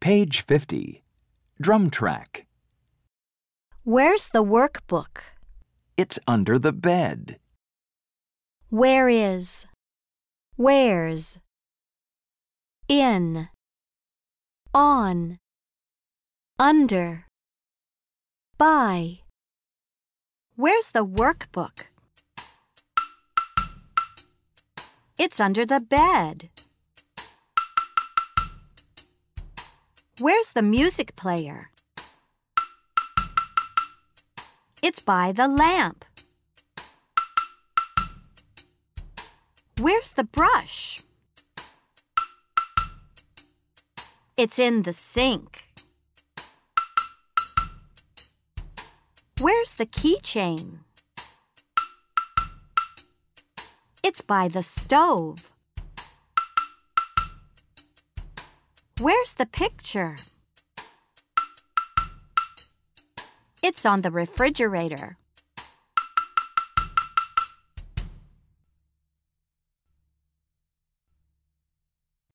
Page 50. Drum track. Where's the workbook? It's under the bed. Where is? Where's? In. On. Under. By. Where's the workbook? It's under the bed. Where's the music player? It's by the lamp. Where's the brush? It's in the sink. Where's the keychain? It's by the stove. Where's the picture? It's on the refrigerator.